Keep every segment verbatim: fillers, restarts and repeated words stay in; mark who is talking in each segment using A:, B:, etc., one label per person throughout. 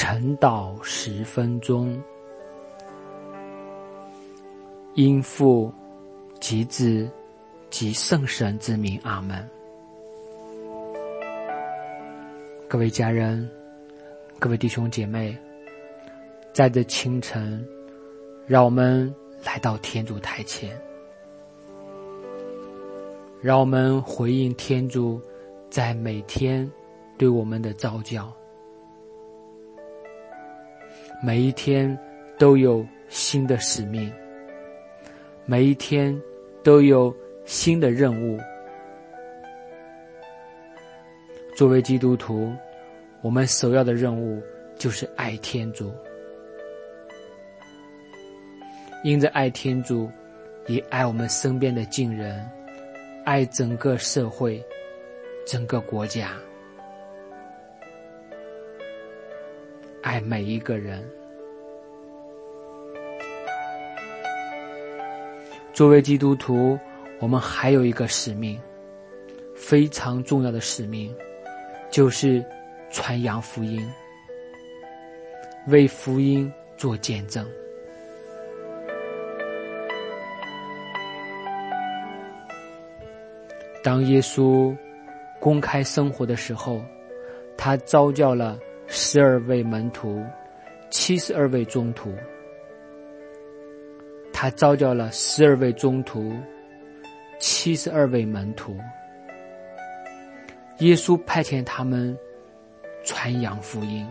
A: 晨祷十分钟，因父及子及圣神之名，阿们。各位家人，各位弟兄姐妹，在这清晨，让我们来到天主台前，让我们回应天主在每天对我们的召叫。每一天都有新的使命，每一天都有新的任务。作为基督徒，我们首要的任务就是爱天主，因着爱天主，也爱我们身边的近人，爱整个社会，整个国家，爱每一个人。作为基督徒，我们还有一个使命，非常重要的使命，就是传扬福音，为福音做见证。当耶稣公开生活的时候，他召叫了十二位门徒，七十二位宗徒。他召叫了十二位宗徒，七十二位门徒。耶稣派遣他们传扬福音。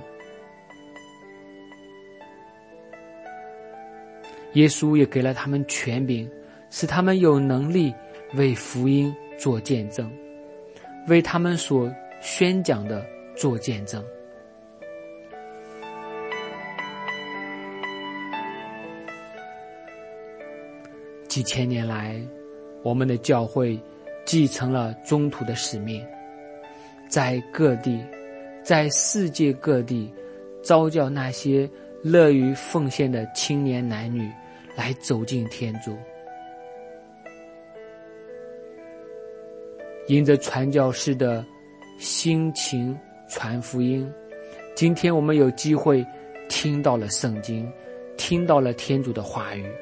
A: 耶稣也给了他们权柄，使他们有能力为福音做见证，为他们所宣讲的做见证。几千年来，我们的教会继承了宗徒的使命，在各地，在世界各地，召叫那些乐于奉献的青年男女来走进天主。因着传教士的辛勤传福音，今天我们有机会听到了圣经，听到了天主的话语。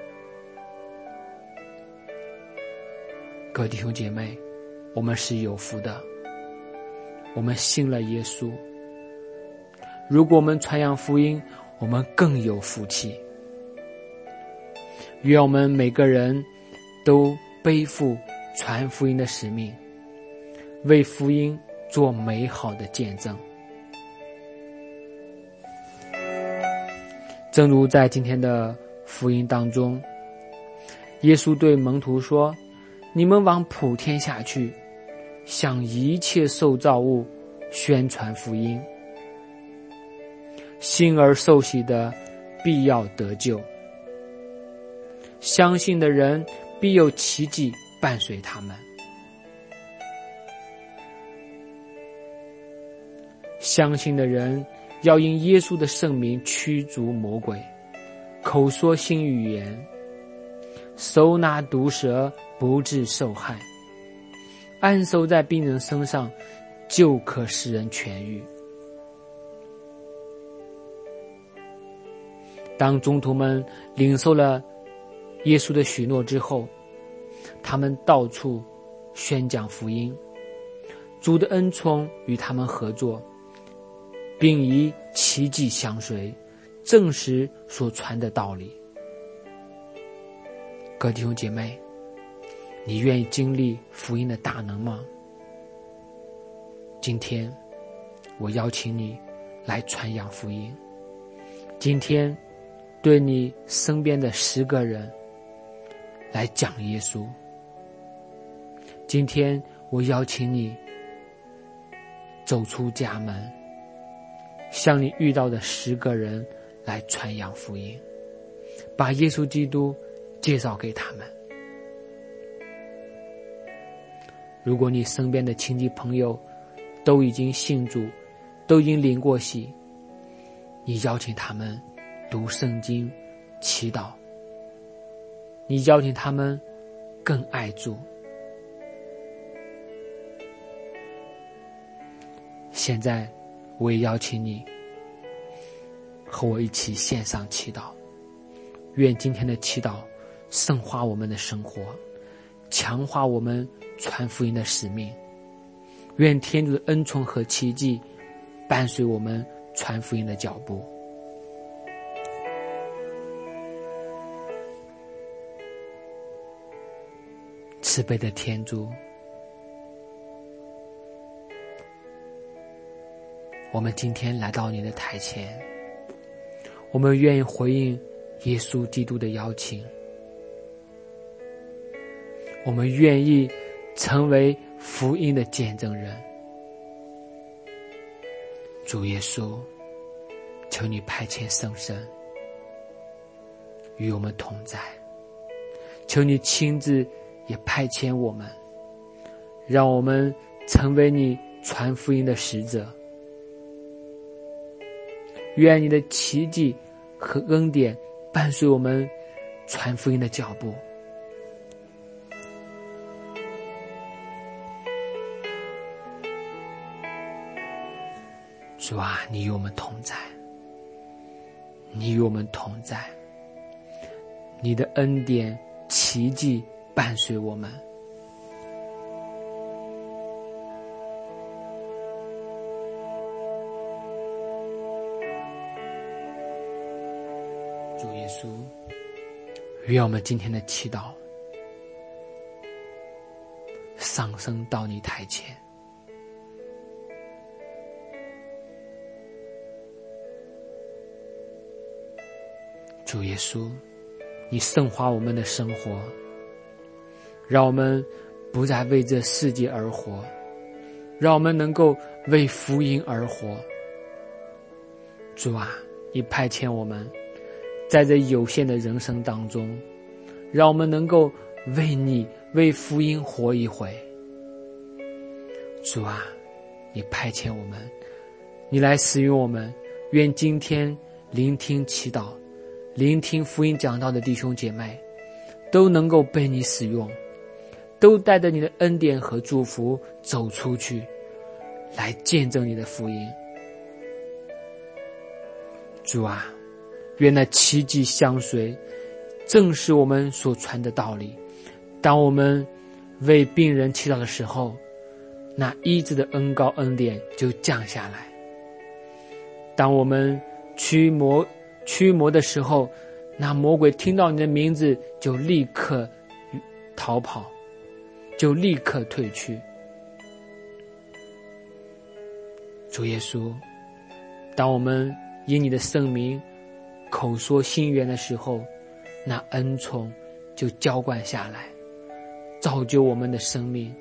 A: 各位弟兄姐妹，我们是有福的，我们信了耶稣。如果我们传扬福音，我们更有福气。愿我们每个人都背负传福音的使命，为福音做美好的见证。正如在今天的福音当中，耶稣对门徒说，你们往普天下去，向一切受造物宣传福音。信而受洗的必要得救，相信的人必有奇迹伴随他们。相信的人要因耶稣的圣名驱逐魔鬼，口说新语言，手拿毒蛇不致受害，按手在病人身上就可使人痊愈。当宗徒们领受了耶稣的许诺之后，他们到处宣讲福音，主的恩宠与他们合作，并以奇迹相随，证实所传的道理。各位弟兄姐妹，你愿意经历福音的大能吗？今天我邀请你来传扬福音。今天对你身边的十个人来讲耶稣。今天我邀请你走出家门，向你遇到的十个人来传扬福音，把耶稣基督介绍给他们。如果你身边的亲戚朋友都已经信主，都已经领过洗，你邀请他们读圣经、祈祷，你邀请他们更爱主。现在我也邀请你和我一起献上祈祷。愿今天的祈祷深化我们的生活，强化我们传福音的使命。愿天主的恩宠和奇迹伴随我们传福音的脚步。慈悲的天主，我们今天来到你的台前，我们愿意回应耶稣基督的邀请，我们愿意成为福音的见证人。主耶稣，求你派遣圣神与我们同在，求你亲自也派遣我们，让我们成为你传福音的使者。愿你的奇迹和恩典伴随我们传福音的脚步。主啊，你与我们同在，你与我们同在，你的恩典奇迹伴随我们。主耶稣，愿我们今天的祈祷上升到你台前。主耶稣，你圣化我们的生活，让我们不再为这世界而活，让我们能够为福音而活。主啊，你派遣我们在这有限的人生当中，让我们能够为你为福音活一回。主啊，你派遣我们，你来使用我们，愿今天聆听祈祷聆听福音讲道的弟兄姐妹都能够被你使用，都带着你的恩典和祝福走出去，来见证你的福音。主啊，愿那奇迹相随，正是我们所传的道理。当我们为病人祈祷的时候，那医治的恩膏恩典就降下来。当我们驱魔驱魔的时候，那魔鬼听到你的名字就立刻逃跑，就立刻退去。主耶稣，当我们因你的圣名口说心愿的时候，那恩宠就浇灌下来，造就我们的生命。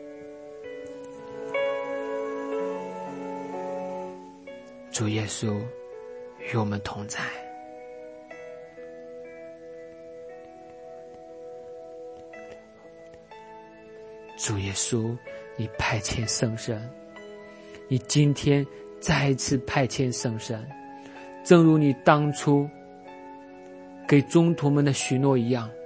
A: 主耶稣，与我们同在。主耶稣，你派遣圣神，你今天再一次派遣圣神，正如你当初给宗徒们的许诺一样。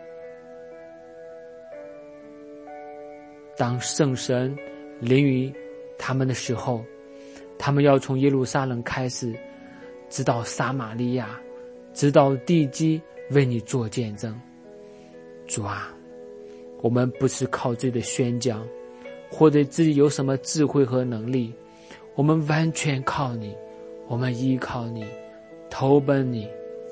A: 当圣神临于他们的时候，他们要从耶路撒冷开始，直到撒玛利亚，直到地基，为你做见证。主啊，我们不是靠自己的宣讲，或者自己有什么智慧和能力，我们完全靠你，我们依靠你，投奔你。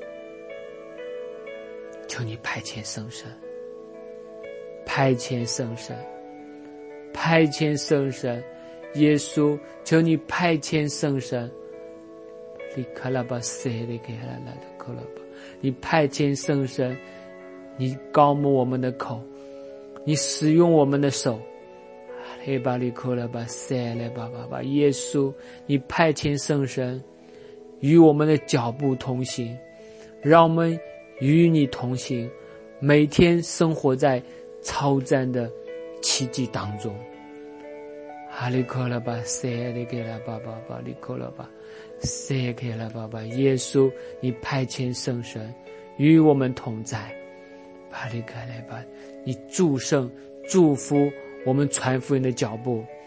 A: 求你派遣圣神，派遣圣神，派遣圣神，耶稣，求你派遣圣神。你派遣圣神，你膏抹我们的口，你使用我们的手。耶稣，你派遣圣神与我们的脚步同行，让我们与你同行，每天生活在超赞的奇迹当中。哈利克拉巴塞利给拉巴巴巴利克拉巴塞给拉巴巴，耶稣，你派遣圣神与我们同在。巴利克拉巴，你祝圣祝福我们传福音的脚步。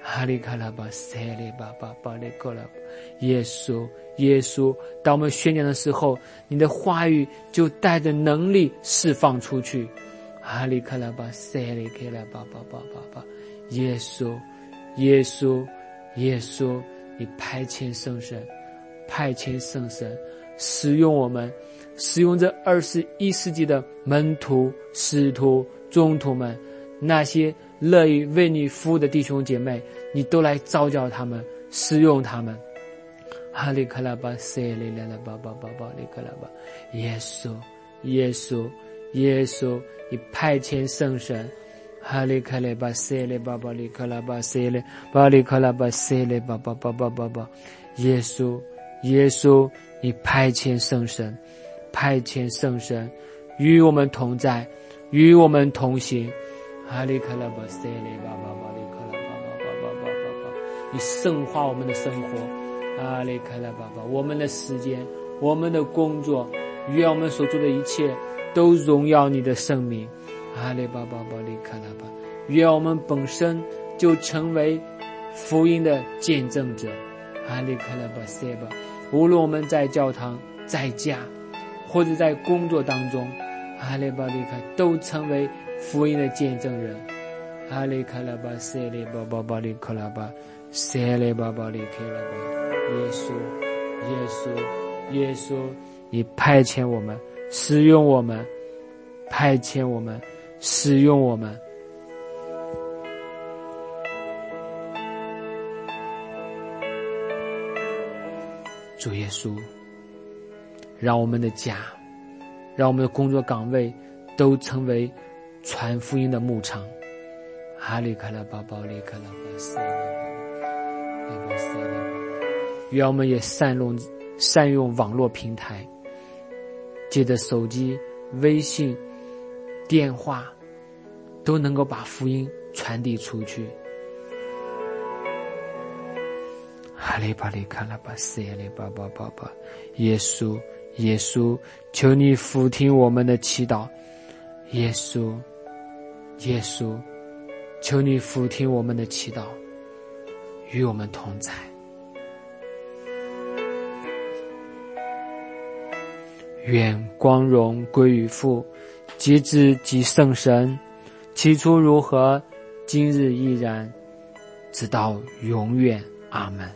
A: 哈利卡拉巴塞利巴巴巴利克拉巴，耶稣，耶稣，当我们宣讲的时候，你的话语就带着能力释放出去。哈利卡拉巴塞利克拉巴巴巴巴巴，耶稣，耶稣，耶稣，你派遣圣神，派遣圣神，使用我们，使用这二十一世纪的门徒、使徒、宗徒们，那些乐意为你服务的弟兄姐妹，你都来召叫他们，使用他们。哈利克拉巴塞利拉拉巴巴巴巴利克拉巴，耶稣，耶稣，耶稣，你派遣圣神。哈利克拉巴塞利巴巴利克拉巴塞利巴利克拉巴塞利巴巴巴巴巴巴，耶稣，耶稣，你派遣圣神，派遣圣神与我们同在，与我们同行。哈利克拉巴塞利巴巴巴利克拉巴巴巴巴巴巴巴，你圣化我们的生活。哈利克拉巴巴，我们的时间，我们的工作，愿我们所做的一切都荣耀你的圣名。哈利巴巴巴利克拉巴，愿我们本身就成为福音的见证者。哈利克拉巴塞巴，无论我们在教堂、在家，或者在工作当中，哈利巴利克都成为福音的见证人。哈利克拉巴塞利巴巴巴利克拉巴塞利巴巴利克拉巴，耶稣，耶稣，耶稣，你派遣我们，使用我们，派遣我们，使用我们。主耶稣，让我们的家，让我们的工作岗位都成为传福音的牧场。哈利克拉巴巴利克拉巴塞利巴巴塞利巴，愿我们也善用善用网络平台，借着手机、微信、电话，都能够把福音传递出去。哈利巴利卡拉巴塞利巴巴巴巴，耶稣，耶稣，求你俯听我们的祈祷。耶稣，耶稣，求你俯听我们的祈祷，与我们同在。愿光荣归于父，及子及圣神，起初如何，今日依然，直到永远。阿们。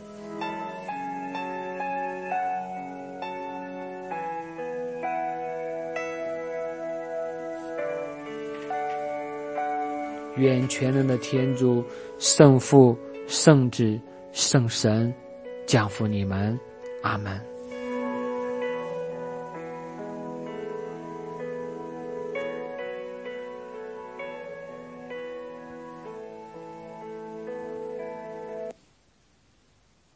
A: 愿全能的天主、圣父、圣子、圣神降福你们。阿们。